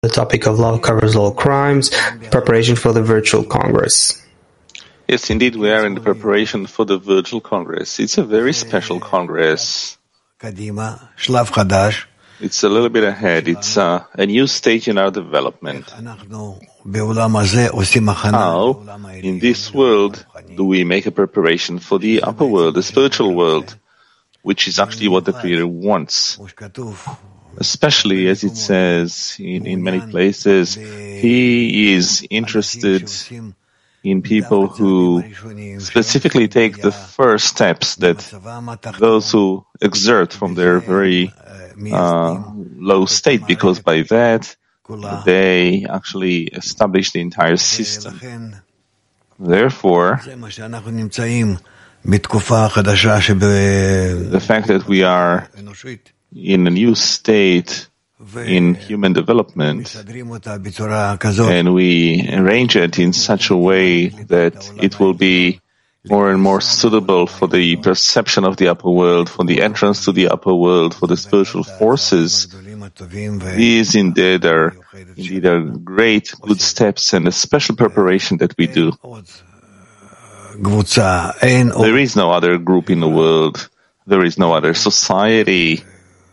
The topic of love covers all crimes, preparation for the virtual Congress. Yes, indeed, we are in the preparation for the virtual Congress. It's a very special Congress. It's a little bit ahead. It's a new stage in our development. How, in this world, do we make a preparation for the upper world, the spiritual world, which is actually what the Creator wants? Especially, as it says in many places, He is interested in people who specifically take the first steps, that those who exert from their very low state, because by that they actually establish the entire system. Therefore, the fact that we are in a new state in human development, and we arrange it in such a way that it will be more and more suitable for the perception of the upper world, for the entrance to the upper world, for the spiritual forces. These indeed are great, good steps and a special preparation that we do. There is no other group in the world. There is no other society.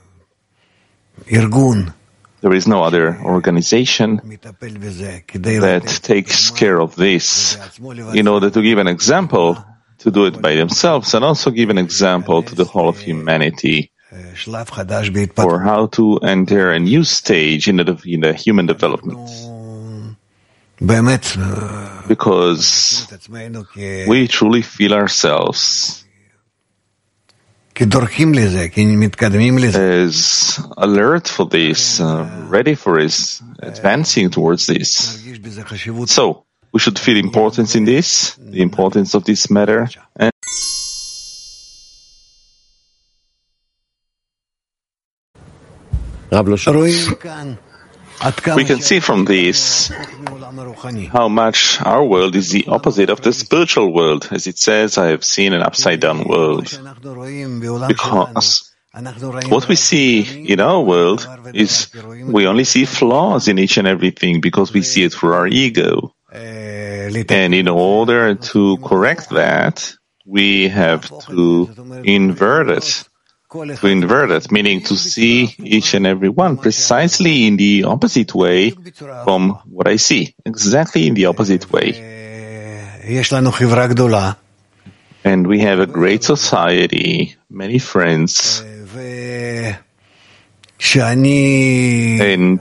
There is no other organization that takes care of this in order to give an example, to do it by themselves, and also give an example to the whole of humanity for how to enter a new stage in the human development. Because we truly feel ourselves as alert for this, ready for this, advancing towards this. So, we should feel importance in this, the importance of this matter. And we can see from this how much our world is the opposite of the spiritual world. As it says, I have seen an upside-down world. Because what we see in our world is we only see flaws in each and everything because we see it through our ego. And in order to correct that, we have to invert it. Meaning to see each and every one precisely in the opposite way from what I see, exactly in the opposite way. And we have a great society, many friends, and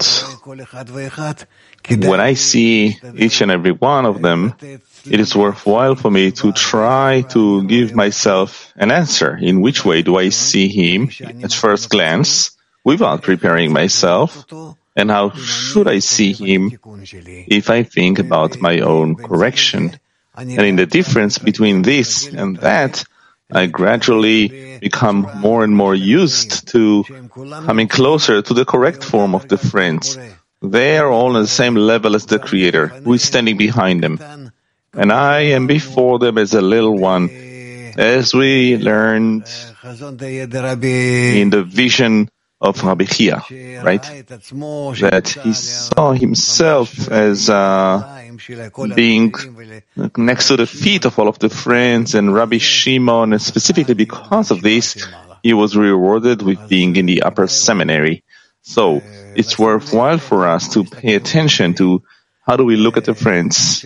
when I see each and every one of them, it is worthwhile for me to try to give myself an answer. In which way do I see him at first glance, without preparing myself? And how should I see him if I think about my own correction? And in the difference between this and that, I gradually become more and more used to coming closer to the correct form of the friends. They are all on the same level as the Creator, who is standing behind them. And I am before them as a little one, as we learned in the vision of Rabbi Chia, right? That he saw himself as being next to the feet of all of the friends, and Rabbi Shimon, and specifically because of this, he was rewarded with being in the upper seminary. So it's worthwhile for us to pay attention to how do we look at the friends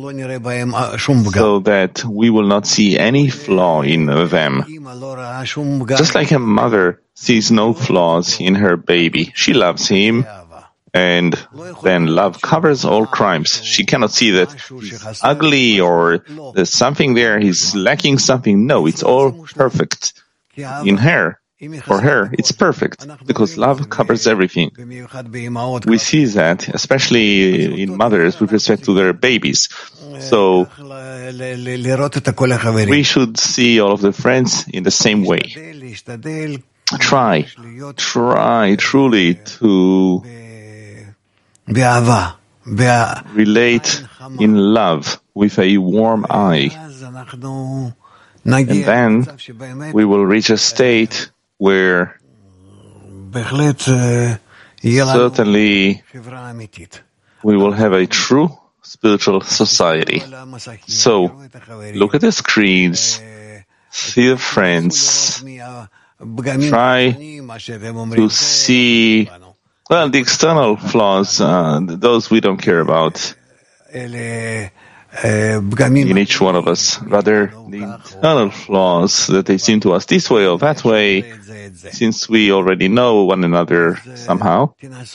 so that we will not see any flaw in them. Just like a mother sees no flaws in her baby, she loves him, and then love covers all crimes. She cannot see that he's ugly or there's something there, he's lacking something. No, it's all perfect in her. For her, it's perfect, because love covers everything. We see that, especially in mothers, with respect to their babies. So, we should see all of the friends in the same way. Try truly to relate in love with a warm eye. And then we will reach a state where certainly we will have a true spiritual society. So, look at the screens, see the friends, try to see, well, the external flaws, those we don't care about in each one of us. Rather, the internal flaws that they seem to us this way or that way, since we already know one another somehow.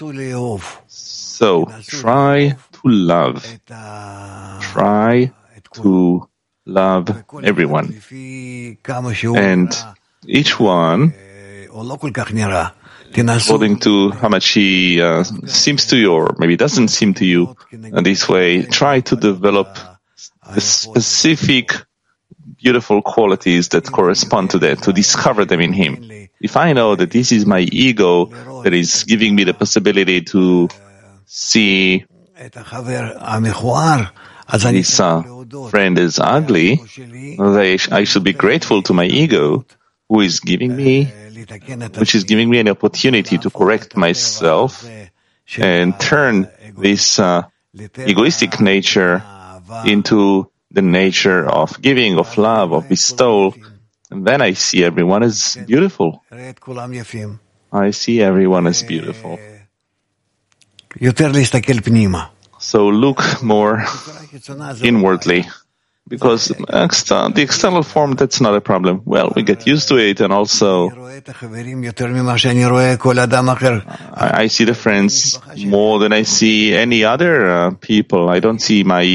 So, try to love. Try to love everyone. And each one, according to how much he seems to you, or maybe doesn't seem to you this way, try to develop the specific beautiful qualities that correspond to that, to discover them in him. If I know that this is my ego that is giving me the possibility to see this friend is ugly, I should be grateful to my ego, which is giving me an opportunity to correct myself and turn this egoistic nature into the nature of giving, of love, of bestowal. And then I see everyone as beautiful. I see everyone as beautiful. So look more inwardly, because the external form, that's not a problem. Well, we get used to it, and also I see the friends more than I see any other people. I don't see my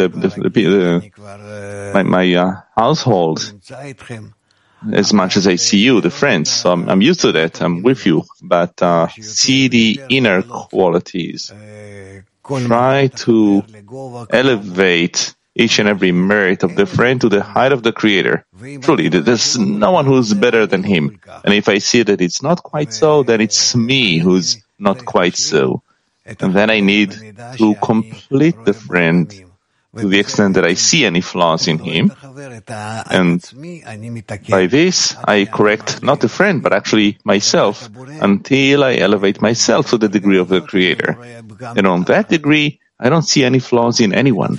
household as much as I see you, the friends. So I'm used to that. I'm with you. But see the inner qualities. Try to elevate each and every merit of the friend to the height of the Creator. Truly, there's no one who's better than him. And if I see that it's not quite so, then it's me who's not quite so. And then I need to complete the friend to the extent that I see any flaws in him. And by this, I correct not the friend, but actually myself, until I elevate myself to the degree of the Creator. And on that degree, I don't see any flaws in anyone.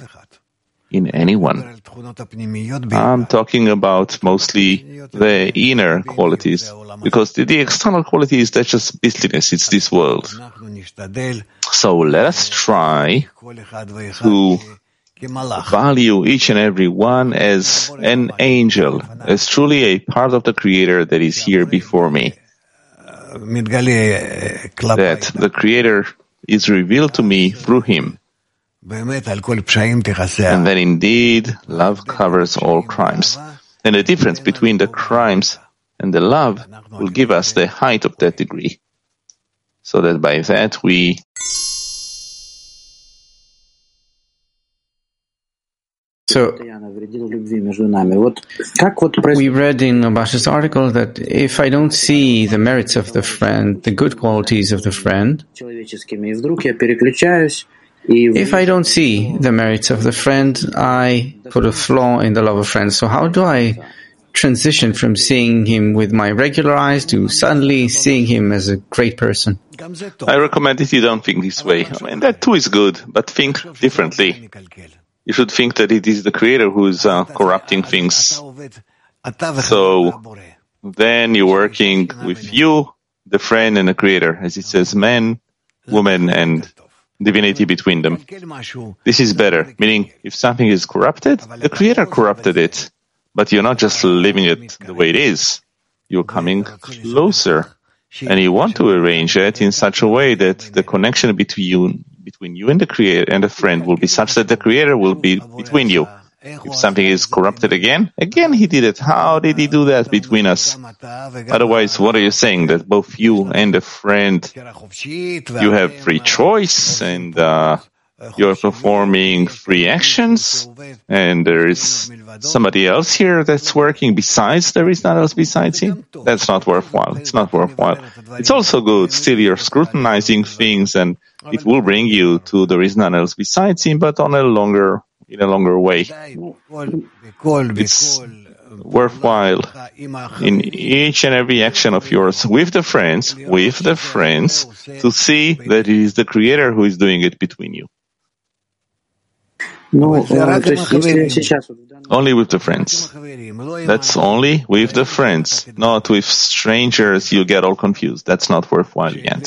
I'm talking about mostly the inner qualities, because the external qualities, that's just beastliness, it's this world. So let us try to value each and every one as an angel, as truly a part of the Creator that is here before me. That the Creator is revealed to me through him. And then indeed, love covers all crimes. And the difference between the crimes and the love will give us the height of that degree. So that by that we So, we read in Abash's article that if I don't see the merits of the friend, the good qualities of the friend, if I don't see the merits of the friend, I put a flaw in the love of friend. So how do I transition from seeing him with my regular eyes to suddenly seeing him as a great person? I recommend that you don't think this way. I mean, that too is good, but think differently. You should think that it is the Creator who is corrupting things. So then you're working with you, the friend, and the Creator, as it says, man, woman, and divinity between them. This is better, meaning if something is corrupted, the Creator corrupted it, but you're not just leaving it the way it is. You're coming closer, and you want to arrange it in such a way that the connection between you and the Creator and the friend will be such that the Creator will be between you. If something is corrupted again he did it. How did he do that between us? Otherwise, what are you saying? That both you and the friend, you have free choice and you're performing free actions, and there is somebody else here that's working besides, there is none else besides him? That's not worthwhile. It's not worthwhile. It's also good. Still, you're scrutinizing things, and it will bring you to there is none else besides him, but in a longer way. It's worthwhile in each and every action of yours with the friends, to see that it is the Creator who is doing it between you. Only with the friends. That's only with the friends, not with strangers. You get all confused. That's not worthwhile yet.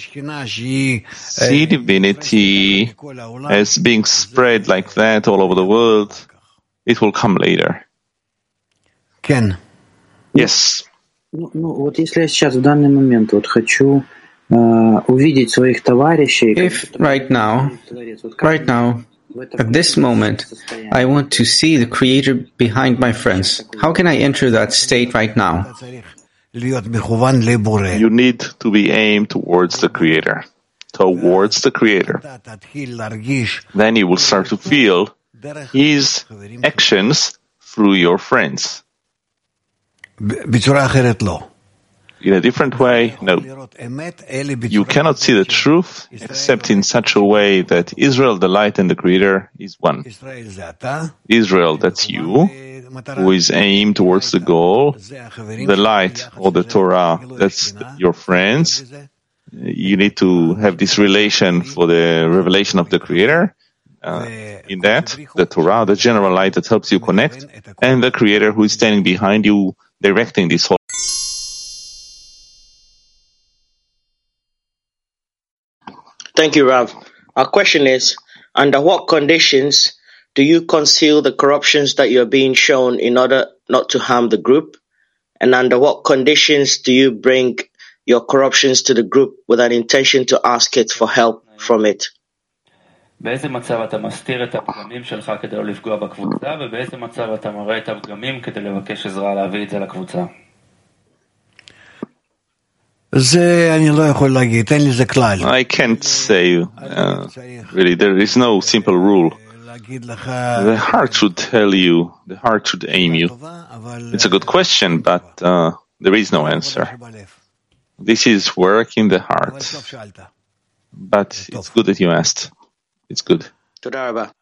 See divinity as being spread like that all over the world. It will come later. Ken. Yes. If right now, at this moment, I want to see the Creator behind my friends, how can I enter that state right now? You need to be aimed towards the Creator. Then you will start to feel His actions through your friends. In a different way, no. You cannot see the truth except in such a way that Israel, the light, and the Creator is one. Israel, that's you, who is aimed towards the goal. The light, or the Torah, that's your friends. You need to have this relation for the revelation of the Creator. In that, the Torah, the general light that helps you connect, and the Creator who is standing behind you, directing this whole. Thank you, Rav. Our question is, under what conditions do you conceal the corruptions that you are being shown in order not to harm the group? And under what conditions do you bring your corruptions to the group with an intention to ask it for help from it? באיזה מצב אתה מסתיר את הפגמים שלך כדי לא לפגוע בקבוצה, ובאיזה מצב אתה מראה את הפגמים כדי לבקש עזרה להביא את זה לקבוצה? I can't say, really, there is no simple rule. The heart should tell you, the heart should aim you. It's a good question, but there is no answer. This is work in the heart. But it's good that you asked. It's good. And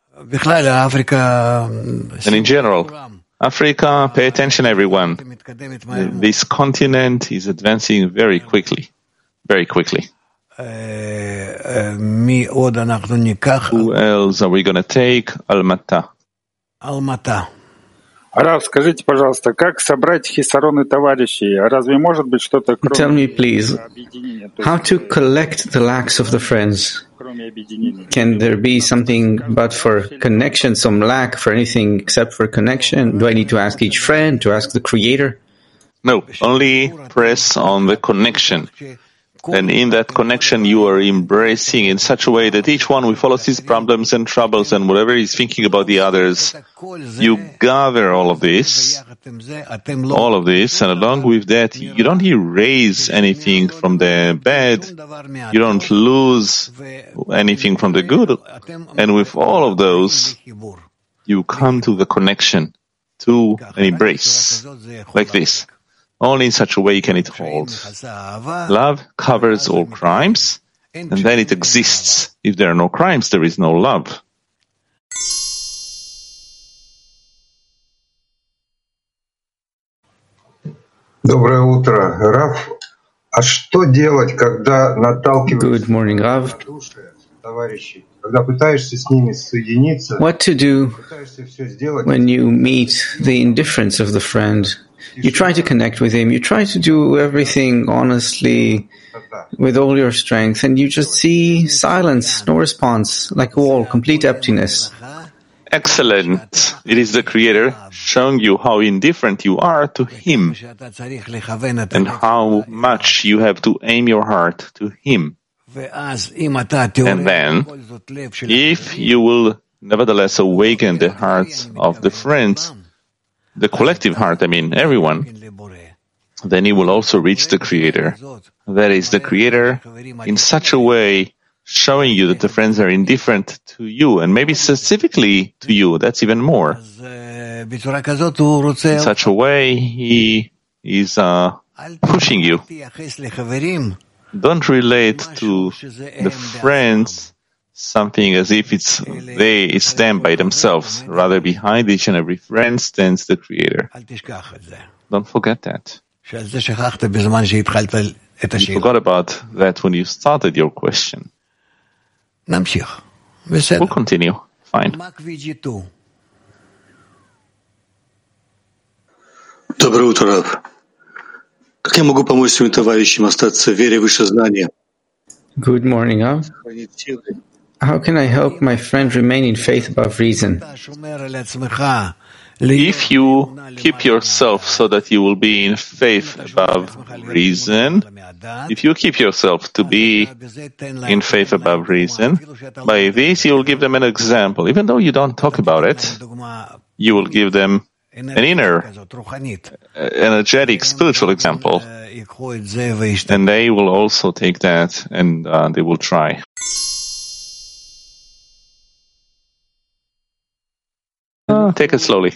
in general, Africa, pay attention everyone. This continent is advancing very quickly. Very quickly. Who else are we going to take? Almata. Рав, скажите, пожалуйста, как собрать хисароны товарищей? Разве может быть что-то кроме Tell me, please, объединения? how to collect the lacks of the friends? Кроме объединения. Can there be something but for connection, some lack for anything except for connection? Do I need to ask each friend, to ask the Creator? No, only press on the connection. And in that connection, you are embracing in such a way that each one will follow his problems and troubles and whatever he's thinking about the others. You gather all of this, and along with that, you don't erase anything from the bad, you don't lose anything from the good, and with all of those, you come to the connection, to an embrace, like this. Only in such a way can it hold. Love covers all crimes, and then it exists. If there are no crimes, there is no love. Доброе утро, Рав. А что делать, когда наталкиваешься Good morning, Rav. на души товарищей, когда пытаешься с ними соединиться, What to do пытаешься все сделать, when you meet the indifference of the friend? You try to connect with him, you try to do everything honestly, with all your strength, and you just see silence, no response, like a wall, complete emptiness. Excellent. It is the Creator showing you how indifferent you are to Him and how much you have to aim your heart to Him. And then, if you will nevertheless awaken the hearts of the friends, the collective heart, everyone, then you will also reach the Creator. That is, the Creator in such a way showing you that the friends are indifferent to you, and maybe specifically to you, that's even more. In such a way, He is pushing you. Don't relate to the friends something as if it's them by themselves. Rather, behind each and every friend stands the Creator. Don't forget that. You forgot about that when you started your question. We'll continue. Fine. Доброе утро, Рав. Как я могу помочь своим товарищам остаться в вере выше знания? Good morning, Rav. How can I help my friend remain in faith above reason? If you keep yourself so that you will be in faith above reason, if you keep yourself to be in faith above reason, by this you will give them an example. Even though you don't talk about it, you will give them an inner, energetic, spiritual example. And they will also take that and they will try. Take it slowly.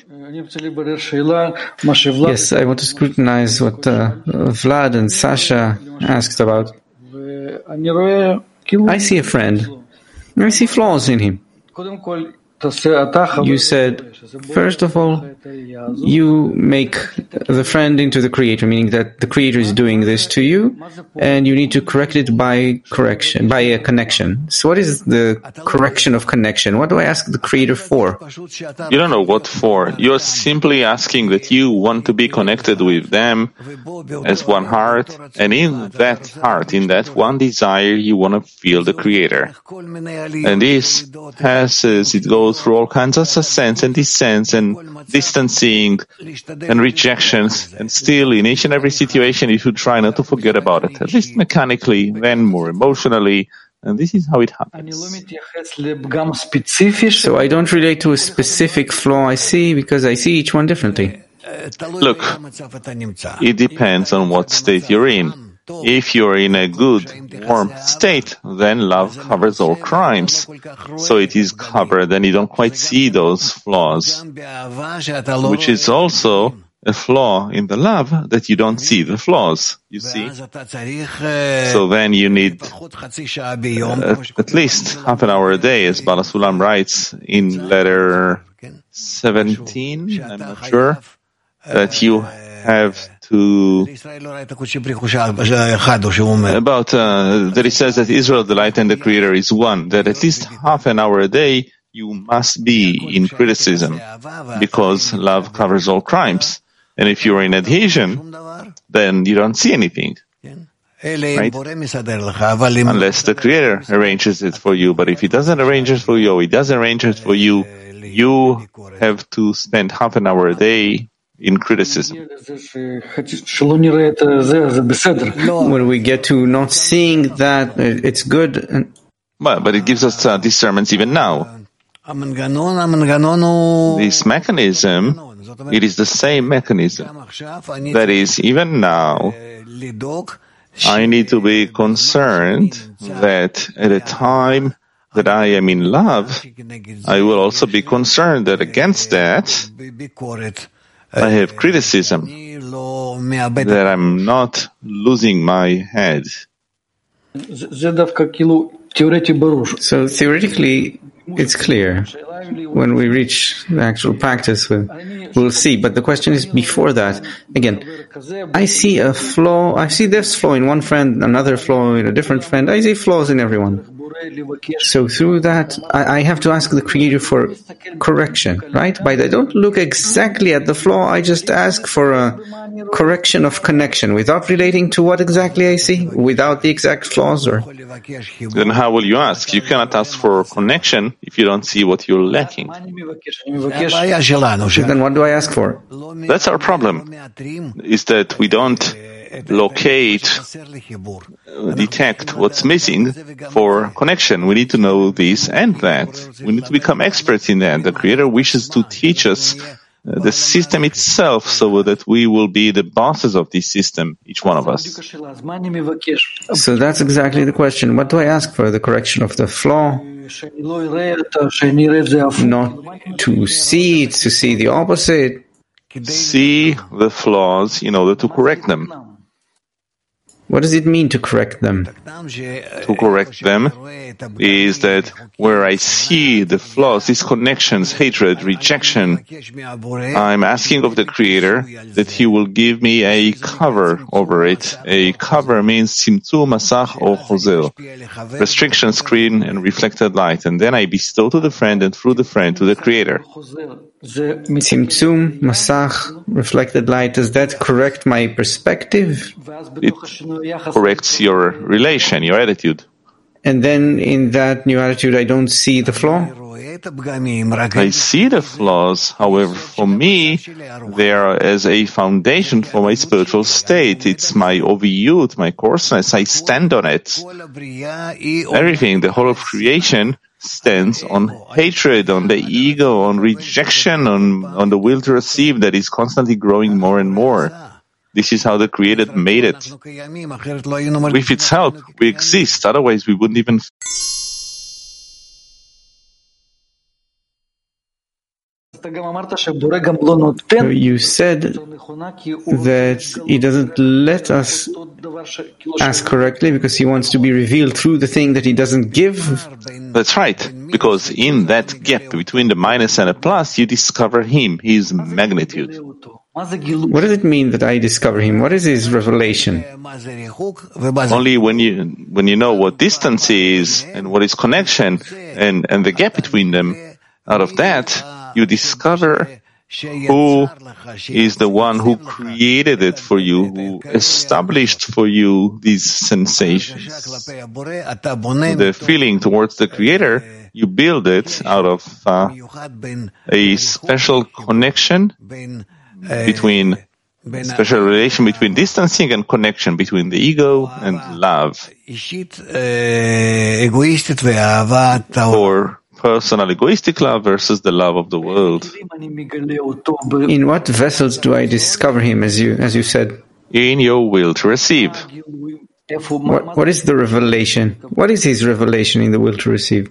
Yes, I want to scrutinize what Vlad and Sasha asked about. I see a friend. I see flaws in him. You said, first of all, you make the friend into the creator, meaning that the creator is doing this to you, and you need to correct it by a connection. So what is the correction of connection? What do I ask the creator for? You don't know what for. You're simply asking that you want to be connected with them as one heart, and in that heart, in that one desire, you want to feel the creator. And this passes, it goes through all kinds of ascents and descents and distancing and rejections, and still in each and every situation you should try not to forget about it, at least mechanically, then more emotionally, and this is how it happens. So I don't relate to a specific flaw I see because I see each one differently. Look, it depends on what state you're in. If you're in a good, warm state, then love covers all crimes. So it is covered and you don't quite see those flaws, which is also a flaw in the love that you don't see the flaws, you see. So then you need at least half an hour a day, as Bala Sulam writes in letter 17, I'm not sure, that you have to about that it says that Israel, the light and the Creator is one, that at least half an hour a day you must be in criticism because love covers all crimes. And if you're in adhesion, then you don't see anything. Right? Unless the Creator arranges it for you. But if He doesn't arrange it for you, or He doesn't arrange it for you, you have to spend half an hour a day in criticism. When we get to not seeing that, it's good. But it gives us discernments even now. This mechanism, it is the same mechanism. That is, even now, I need to be concerned that at a time that I am in love, I will also be concerned that against that, I have criticism, that I'm not losing my head. So theoretically, it's clear. When we reach the actual practice, we'll see. But the question is before that. Again, I see a flaw. I see this flaw in one friend, another flaw in a different friend. I see flaws in everyone. So through that, I have to ask the Creator for correction, right? But I don't look exactly at the flaw. I just ask for a correction of connection without relating to what exactly I see, without the exact flaws. Or then how will you ask? You cannot ask for connection if you don't see what you're lacking. Then what do I ask for? That's our problem, is that we don't locate, detect what's missing for connection. We need to know this and that. We need to become experts in that. The Creator wishes to teach us the system itself so that we will be the bosses of this system, each one of us. So that's exactly the question. What do I ask for? The correction of the flaw? Not to see it, to see the opposite. See the flaws in order to correct them. What does it mean to correct them? To correct them is that where I see the flaws, disconnections, hatred, rejection, I'm asking of the Creator that He will give me a cover over it. A cover means tzimtzum, masach, or chozer, restriction, screen, and reflected light. And then I bestow to the friend and through the friend to the Creator. Tzimtzum, masach, reflected light, does that correct my perspective? It corrects your relation, your attitude. And then in that new attitude, I don't see the flaw? I see the flaws, however, for me, they are as a foundation for my spiritual state. It's my oviyut, my coarseness. I stand on it. Everything, the whole of creation, stands on hatred, on the ego, on rejection, on the will to receive that is constantly growing more and more. This is how the Creator made it. With its help, we exist. Otherwise, we wouldn't even. You said that He doesn't let us ask correctly because He wants to be revealed through the thing that He doesn't give. That's right, because in that gap between the minus and the plus, you discover Him, His magnitude. What does it mean that I discover Him? What is His revelation? Only when you know what distance is and what is connection and the gap between them, out of that, you discover who is the one who created it for you, who established for you these sensations. The feeling towards the Creator, you build it out of a special connection between special relation between distancing and connection between the ego and love. Or personal egoistic love versus the love of the world. In what vessels do I discover Him, as you said? In your will to receive. What is the revelation? What is His revelation in the will to receive?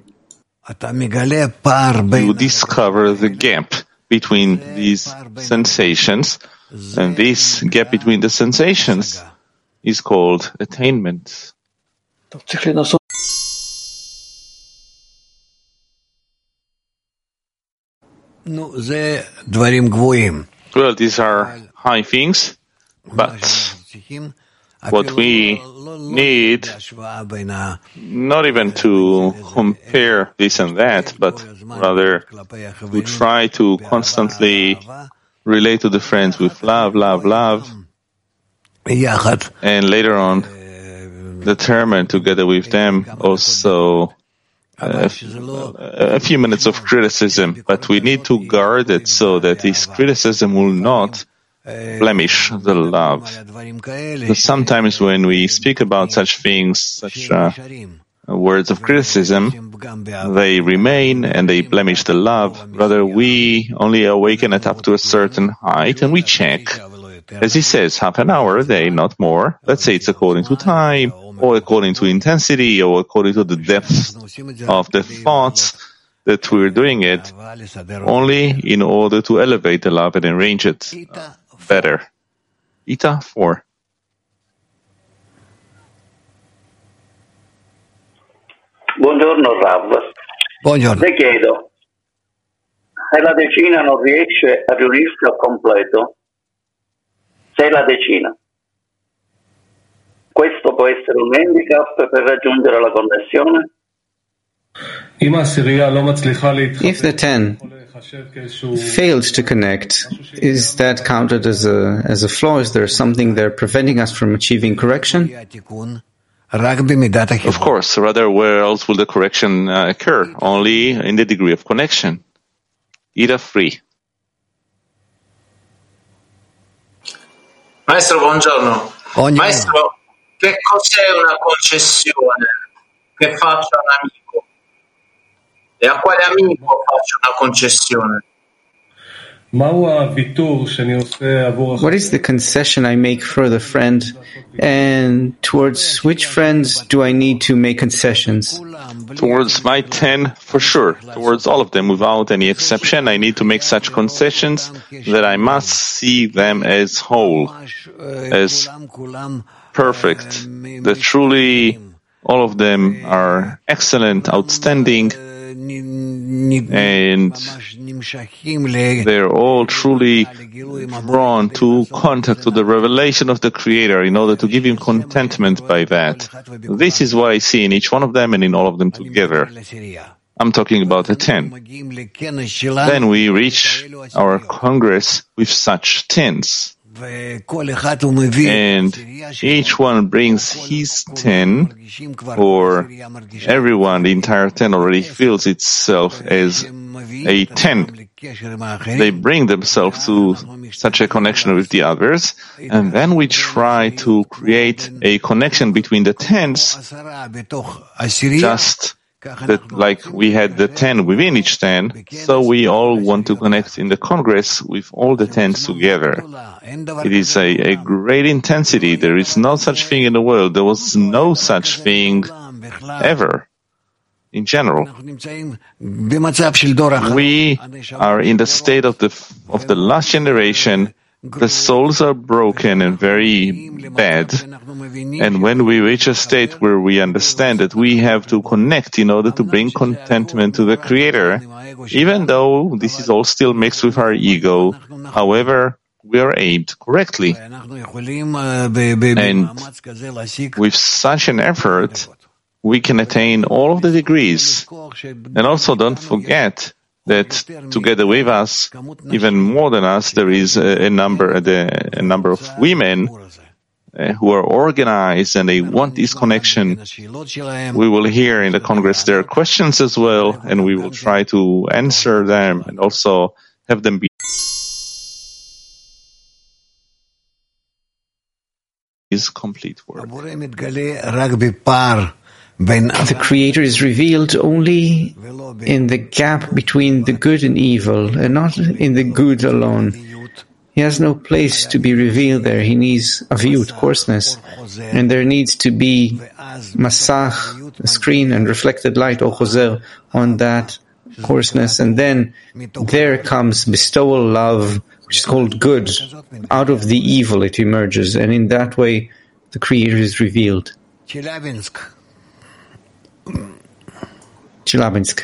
You discover the gap between these sensations, and this gap between the sensations is called attainment. Well, these are high things, but what we need, not even to compare this and that, but rather to try to constantly relate to the friends with love, love, love, and later on determine together with them also a few minutes of criticism, but we need to guard it so that this criticism will not blemish the love. Because sometimes when we speak about such things, such words of criticism, they remain and they blemish the love. Rather, we only awaken it up to a certain height and we check. As he says, half an hour a day, not more. Let's say it's according to time, or according to intensity, or according to the depth of the thoughts that we're doing it, only in order to elevate the love and arrange it better. Ita 4. Buongiorno Rav. Buongiorno. Le chiedo, se la decina non riesce a riunirsi al completo, se la decina, questo può essere un handicap per raggiungere la connessione? If the 10 failed to connect, is that counted as a flaw? Is there something there preventing us from achieving correction? Of course, rather where else will the correction occur? Only in the degree of connection. Ida 3. Maestro, buongiorno. Maestro, che cos'è una concessione che faccio a un amico? E a quale amico faccio una concessione? What is the concession I make for the friend, and towards which friends do I need to make concessions? Towards my 10, for sure. Towards all of them, without any exception, I need to make such concessions that I must see them as whole, as perfect, that truly all of them are excellent, outstanding, and they're all truly drawn to contact, to the revelation of the Creator in order to give Him contentment by that. This is what I see in each one of them and in all of them together. I'm talking about the 10. Then we reach our Congress with such 10s. And each one brings his 10, or everyone, the entire 10 already feels itself as a 10. They bring themselves to such a connection with the others, and then we try to create a connection between the 10s, just that like we had the 10 within each 10, so we all want to connect in the Congress with all the 10s together. It is a great intensity. There is no such thing in the world. There was no such thing ever. In general, we are in the state of the last generation. The souls are broken and very bad. And when we reach a state where we understand that we have to connect in order to bring contentment to the Creator, even though this is all still mixed with our ego, however, we are aimed correctly. And with such an effort, we can attain all of the degrees. And also don't forget that together with us, even more than us, there is a number of women who are organized and they want this connection. We will hear in the Congress their questions as well, and we will try to answer them and also have them be His complete work. The Creator is revealed only in the gap between the good and evil, and not in the good alone. He has no place to be revealed there. He needs aviyut, coarseness, and there needs to be masach, a screen, and reflected light, or choser, on that coarseness, and then there comes bestowal love, which is called good. Out of the evil it emerges, and in that way the Creator is revealed. Челябинск.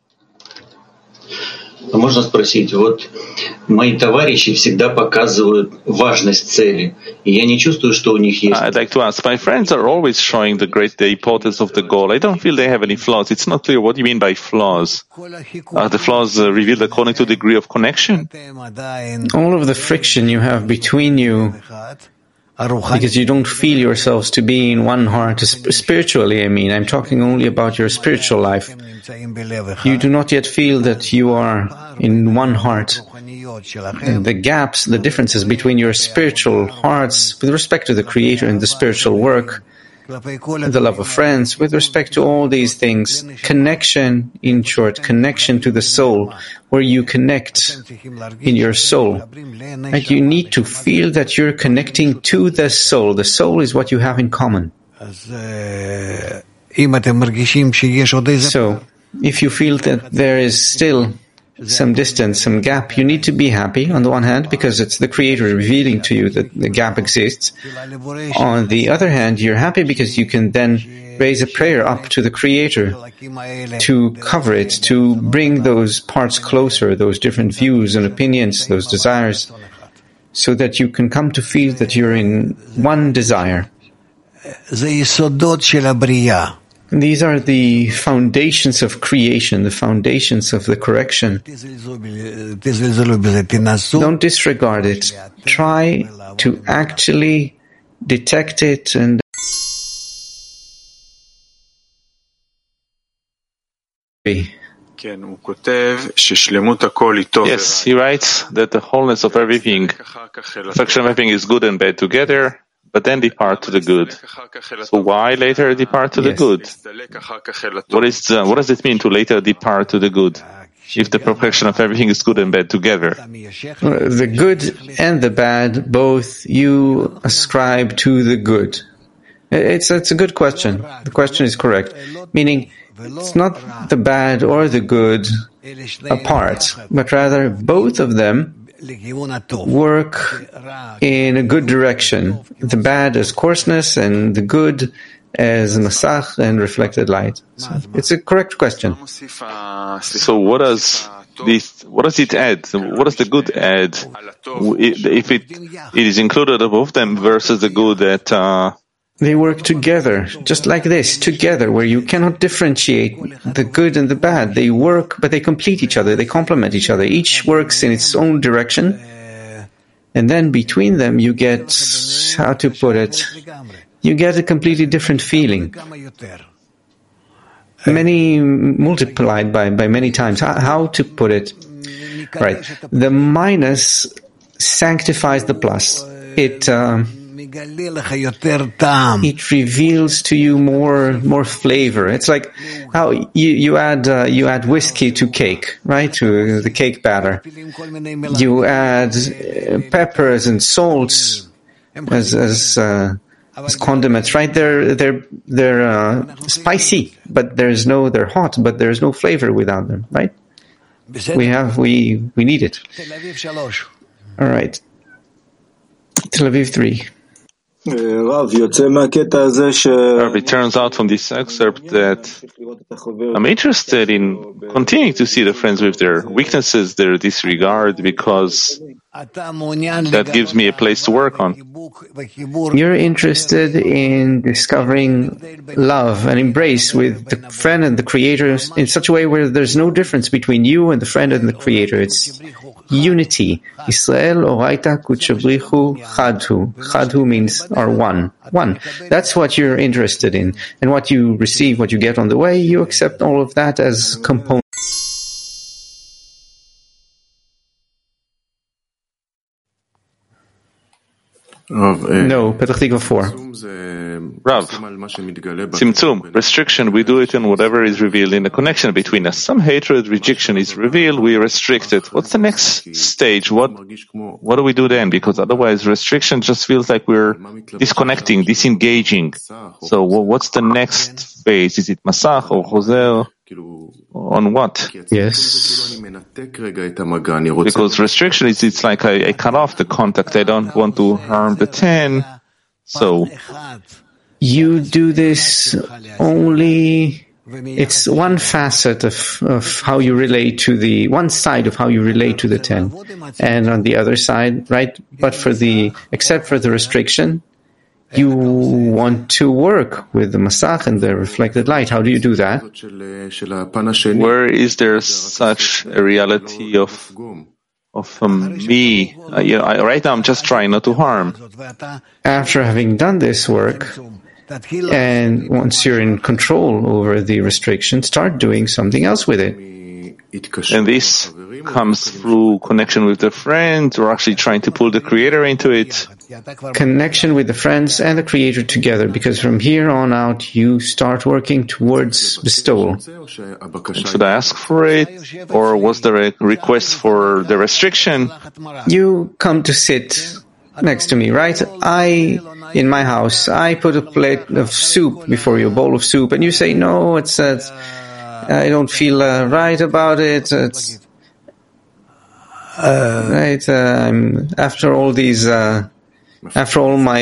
Можно спросить, вот мои товарищи всегда показывают важность цели, и я не чувствую, что у них есть... I'd like to ask, my friends are always showing the importance of the goal. I don't feel they have any flaws. It's not clear what you mean by flaws. Are the flaws revealed according to the degree of connection? All of the friction you have between you, because you don't feel yourselves to be in one heart, spiritually, I'm talking only about your spiritual life. You do not yet feel that you are in one heart. And the gaps, the differences between your spiritual hearts with respect to the Creator and the spiritual work, the love of friends, with respect to all these things, connection, in short, connection to the soul, where you connect in your soul. And you need to feel that you're connecting to the soul. The soul is what you have in common. So, if you feel that there is still some distance, some gap, you need to be happy, on the one hand, because it's the Creator revealing to you that the gap exists. On the other hand, you're happy because you can then raise a prayer up to the Creator to cover it, to bring those parts closer, those different views and opinions, those desires, so that you can come to feel that you're in one desire. These are the foundations of creation, the foundations of the correction. Don't disregard it. Try to actually detect it and Yes, he writes that the wholeness of everything, perfection of everything is good and bad together, but then depart to the good. So why later depart to the good? What does it mean to later depart to the good, if the perfection of everything is good and bad together? The good and the bad, both you ascribe to the good. It's a good question. The question is correct. Meaning, it's not the bad or the good apart, but rather both of them work in a good direction. The bad as coarseness and the good as masach and reflected light. So it's a correct question. So what does it add? What does the good add if it is included above them versus the good that they work together, just like this, together, where you cannot differentiate the good and the bad. They work, but they complete each other, they complement each other. Each works in its own direction, and then between them you get, how to put it, you get a completely different feeling. Many multiplied by many times. How to put it? Right. The minus sanctifies the plus. It reveals to you more flavor. It's like how you add whiskey to cake, right? To the cake batter. You add peppers and salts as condiments, right? They're spicy, but they're hot, but there's no flavor without them, right? We need it. All right. Tel Aviv 3. It turns out from this excerpt that I'm interested in continuing to see the friends with their weaknesses, their disregard, because that gives me a place to work on. You're interested in discovering love and embrace with the friend and the creator in such a way where there's no difference between you and the friend and the creator. It's unity. Israel Oraita Kuchabrichu Chadhu. Chadhu means are one. One. That's what you're interested in. And what you receive, what you get on the way, you accept all of that as components. No, Petach Tikva 4. Rav, Tzimtzum, restriction, we do it in whatever is revealed in the connection between us. Some hatred, rejection is revealed, we restrict it. What's the next stage? What do we do then? Because otherwise restriction just feels like we're disconnecting, disengaging. So what's the next phase? Is it Masach or Choser? On what? Yes. Because restriction is, it's like I cut off the contact. I don't want to harm the 10. So you do this only, it's one facet of how you relate to the, one side of how you relate to the 10. And on the other side, right? But except for the restriction, you want to work with the masach and the reflected light. How do you do that? Where is there such a reality of me? Right now I'm just trying not to harm. After having done this work, and once you're in control over the restriction, start doing something else with it. And this comes through connection with the friend, or actually trying to pull the creator into it. Connection with the friends and the creator together, because from here on out you start working towards bestowal. Should I ask for it, or was there a request for the restriction? You come to sit next to me, right? In my house, I put a plate of soup before you, a bowl of soup, and you say, no, it's I don't feel right about it. It's right. After all these, after all my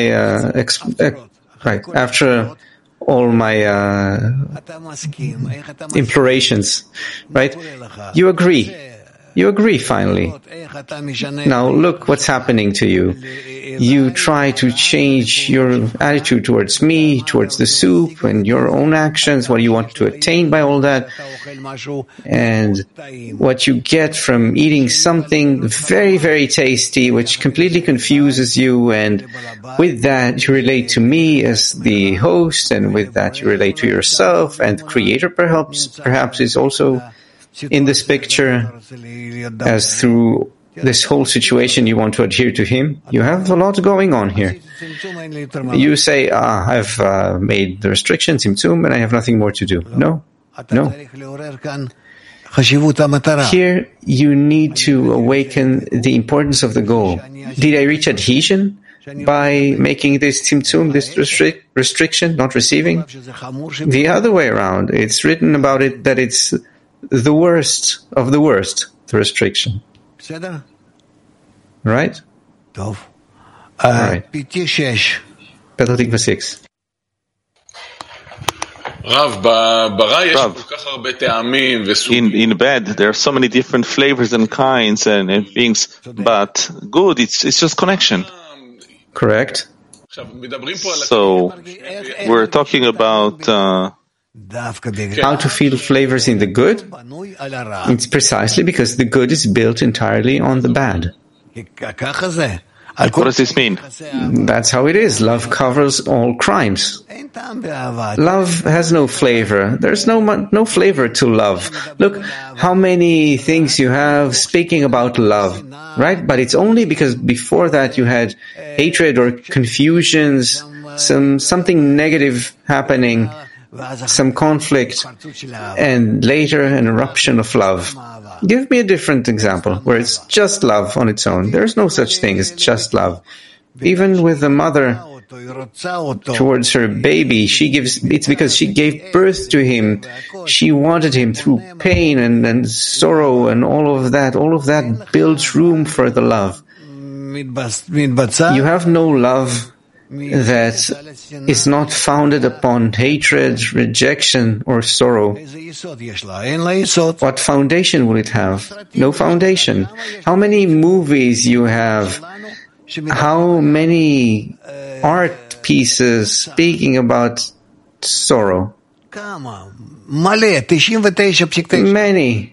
implorations, right? You agree. You agree finally. Now look what's happening to you. You try to change your attitude towards me, towards the soup, and your own actions, what you want to attain by all that. And what you get from eating something very, very tasty, which completely confuses you, and with that you relate to me as the host, and with that you relate to yourself, and the creator perhaps is also in this picture, as through this whole situation you want to adhere to him. You have a lot going on here. You say, I've made the restrictions, Tzimtzum, and I have nothing more to do. No. Here you need to awaken the importance of the goal. Did I reach adhesion by making this Tzimtzum, this restriction, not receiving? The other way around. It's written about it that it's the worst of the worst, the restriction. Right? Right. Petah Tikva 6. Rav, in bed there are so many different flavors and kinds and things, but good, it's just connection. Correct. So we're talking about how to feel flavors in the good. It's precisely because the good is built entirely on the bad. What does this mean? That's how it is. Love covers all crimes. Love has no flavor. There's no flavor to love. Look how many things you have speaking about love, right? But it's only because before that you had hatred or confusions, something negative happening, some conflict, and later an eruption of love. Give me a different example where it's just love on its own. There's no such thing as just love. Even with the mother towards her baby, it's because she gave birth to him. She wanted him through pain and sorrow and all of that. All of that builds room for the love. You have no love that is not founded upon hatred, rejection, or sorrow. What foundation will it have? No foundation. How many movies you have? How many art pieces speaking about sorrow? Many.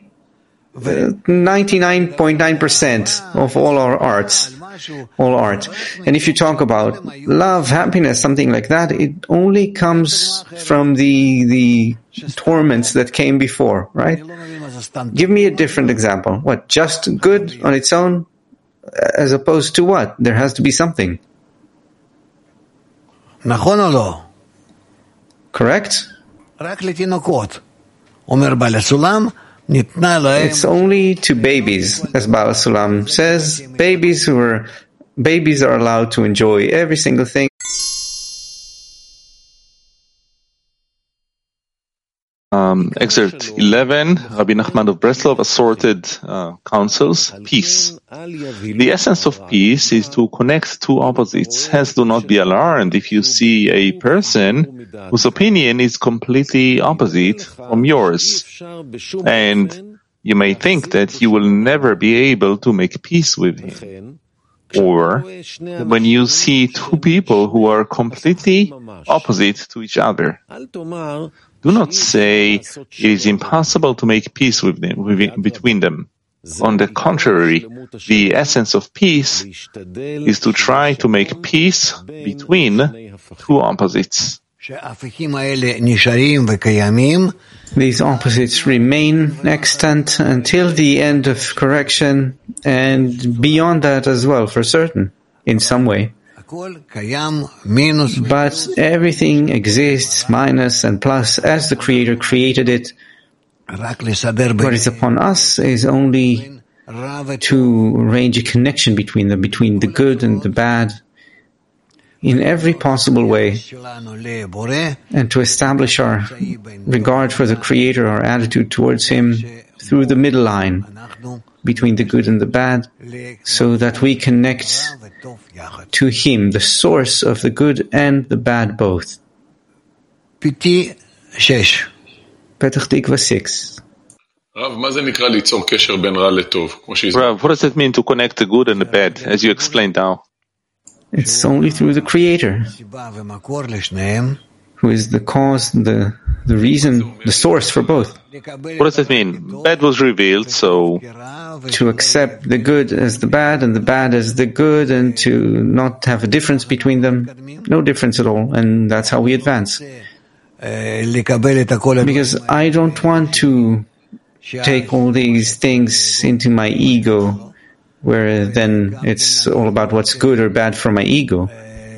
99.9% of all our arts. All art. And if you talk about love, happiness, something like that, it only comes from the torments that came before, right? Give me a different example. What, just good on its own? As opposed to what? There has to be something. Correct? It's only to babies, as Baal Sulam says. Babies are allowed to enjoy every single thing. Excerpt 11, Rabbi Nachman of Breslov, Assorted Counsels, Peace. The essence of peace is to connect two opposites. Hence, do not be alarmed if you see a person whose opinion is completely opposite from yours. And you may think that you will never be able to make peace with him. Or when you see two people who are completely opposite to each other, do not say it is impossible to make peace between them. On the contrary, the essence of peace is to try to make peace between two opposites. These opposites remain extant until the end of correction, and beyond that as well, for certain, in some way. But everything exists, minus and plus, as the Creator created it. What is upon us is only to arrange a connection between them, between the good and the bad, in every possible way, and to establish our regard for the Creator, our attitude towards Him, through the middle line between the good and the bad, so that we connect to Him, the source of the good and the bad both. Petah Tikva 6. Rav, what does it mean to connect the good and the bad, as you explained now? It's only through the Creator, who is the cause, the reason, the source for both. What does that mean? Bad was revealed, so to accept the good as the bad and the bad as the good, and to not have a difference between them. No difference at all, and that's how we advance. Because I don't want to take all these things into my ego, where then it's all about what's good or bad for my ego.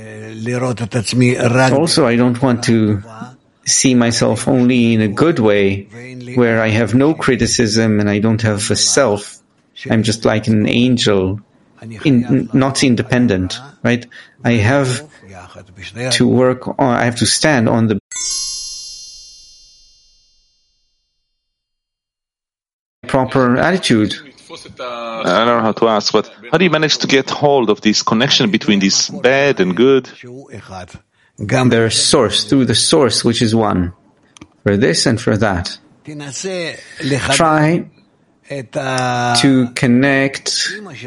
Also, I don't want to see myself only in a good way, where I have no criticism and I don't have a self. I'm just like an angel, not independent, right? I have to work on, I have to stand on the proper attitude I don't know how to ask, but how do you manage to get hold of this connection between this bad and good? Their source, through the source, which is one, for this and for that. Try to connect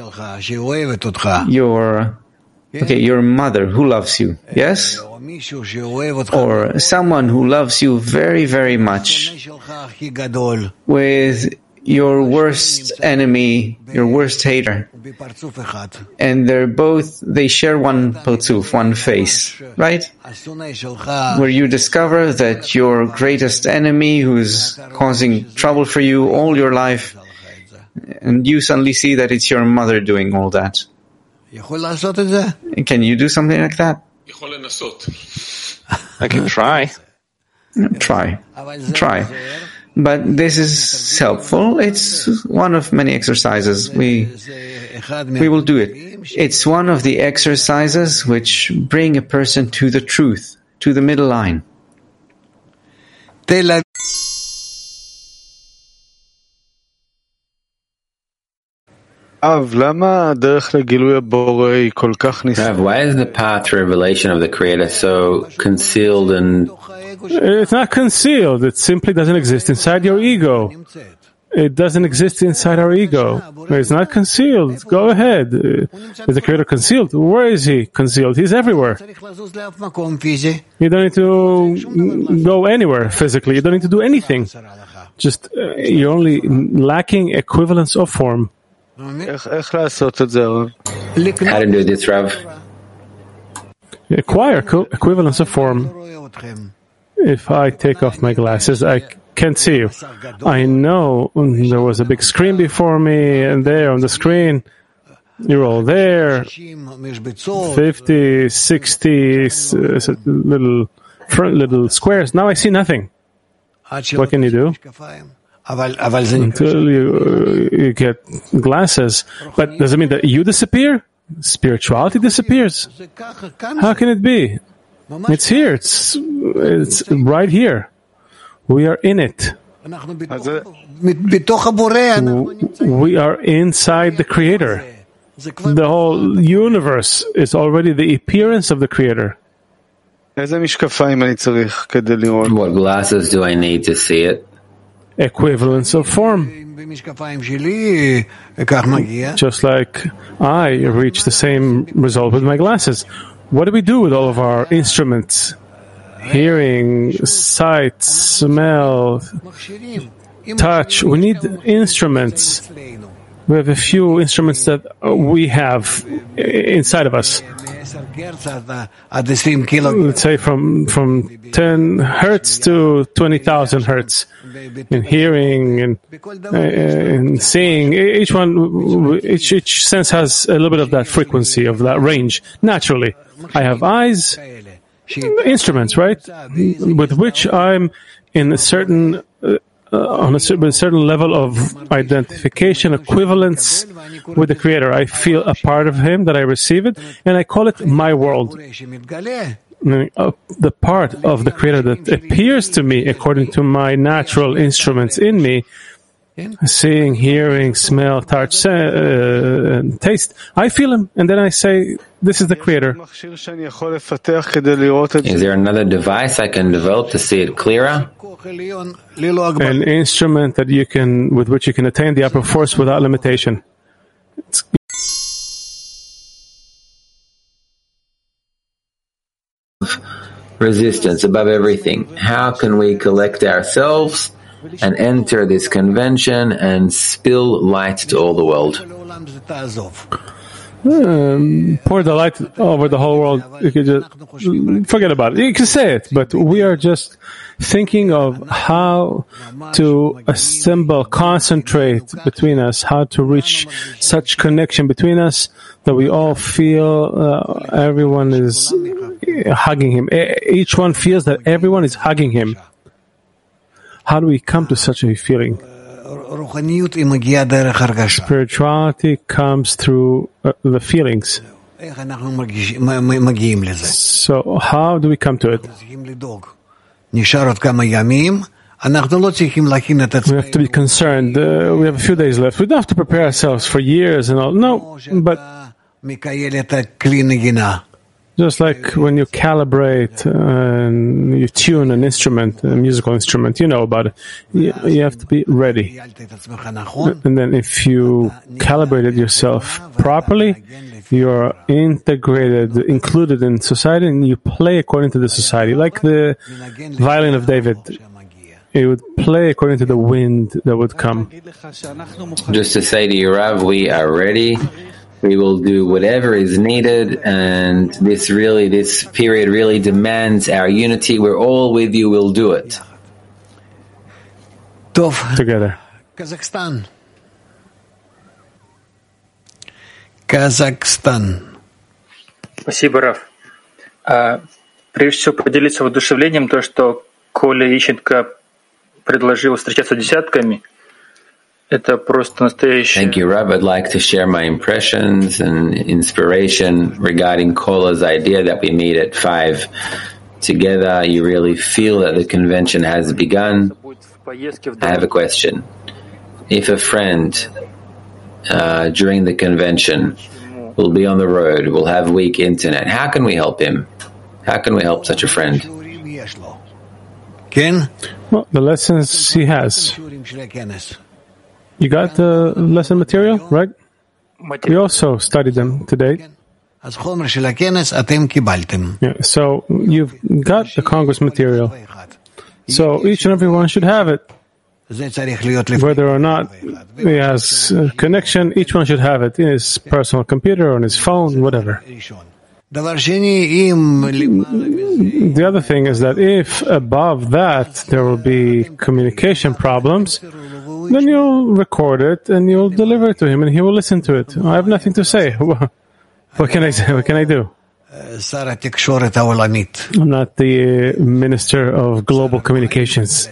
your mother who loves you, yes? Or someone who loves you very, very much with your worst enemy, your worst hater. And they share one partzuf, one face, right? Where you discover that your greatest enemy who's causing trouble for you all your life, and you suddenly see that it's your mother doing all that. Can you do something like that? I can try. Try. But this is helpful. It's one of many exercises. We will do it. It's one of the exercises which bring a person to the truth, to the middle line. Rav, why is the path to revelation of the Creator so concealed and... It's not concealed. It simply doesn't exist inside your ego. It doesn't exist inside our ego. It's not concealed. Go ahead. Is the Creator concealed? Where is He concealed? He's everywhere. You don't need to go anywhere physically. You don't need to do anything. Just you're only lacking equivalence of form. How to do this, Rav? Acquire equivalence of form. If I take off my glasses, I can't see you. I know there was a big screen before me, and there on the screen, you're all there. 50, 60 little squares. Now I see nothing. What can you do? Until you get glasses. But does it mean that you disappear? Spirituality disappears. How can it be? It's here. It's right here. We are in it. We are inside the Creator. The whole universe is already the appearance of the Creator. What glasses do I need to see it? Equivalence of form. Just like I reach the same result with my glasses. What do we do with all of our instruments? Hearing, sight, smell, touch. We need instruments. We have a few instruments that we have inside of us. Let's say from 10 hertz to 20,000 hertz in hearing and seeing. Each sense has a little bit of that frequency, of that range, naturally. I have eyes, instruments, right, with which I'm in a certain on a certain level of identification, equivalence with the Creator. I feel a part of Him, that I receive it, and I call it my world. The part of the Creator that appears to me according to my natural instruments in me, seeing, hearing, smell, touch, taste. I feel Him, and then I say, this is the Creator. Is there another device I can develop to see it clearer? An instrument that with which you can attain the upper force without limitation. Resistance above everything. How can we collect ourselves and enter this convention and spill light to all the world? Pour the light over the whole world. You could just forget about it. You can say it, but we are just thinking of how to assemble, concentrate between us, how to reach such connection between us that we all feel everyone is hugging Him. Each one feels that everyone is hugging Him. How do we come to such a feeling? Spirituality comes through the feelings. So how do we come to it? We have to be concerned. We have a few days left. We don't have to prepare ourselves for years and all. No, but just like when you calibrate and you tune an instrument, a musical instrument, you know about it. You have to be ready. And then if you calibrated yourself properly, you're integrated, included in society, and you play according to the society. Like the violin of David. It would play according to the wind that would come. Just to say to you, Rav, we are ready. We will do whatever is needed, and this period really demands our unity. We're all with you. We'll do it. Together. Kazakhstan. Спасибо, Раф. Прежде всего, поделиться воодушевлением, то, что Коля Ищенко предложил встречаться десятками. Это просто настоящее. Thank you, Rav. I'd like to share my impressions and inspiration regarding Kola's idea that we meet at 5 together. You really feel that the convention has begun. I have a question. If a friend during the convention will be on the road, will have weak internet, how can we help him? How can we help such a friend? Well, the lessons he has. You got the lesson material, right? We also studied them today. Yeah, so you've got the Congress material. So each and every one should have it. Whether or not he has a connection, each one should have it in his personal computer, on his phone, whatever. The other thing is that if above that there will be communication problems, then you'll record it and you'll deliver it to him and he will listen to it. I have nothing to say. What can I say? What can I do? I'm not the Minister of Global Communications.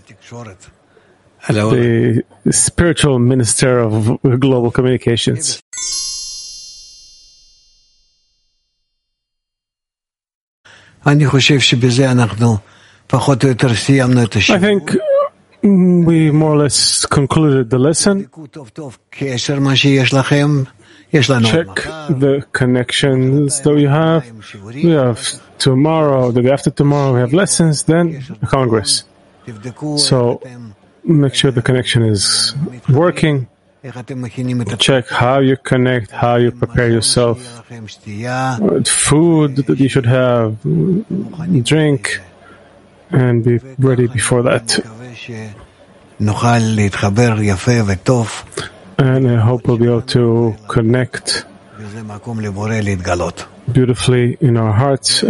The spiritual Minister of Global Communications. I think we more or less concluded the lesson. Check the connections that we have. We have tomorrow, the day after tomorrow, we have lessons, then Congress. So make sure the connection is working. Check how you connect, how you prepare yourself. Food that you should have, drink, and be ready before that. And I hope we'll be able to connect beautifully in our hearts.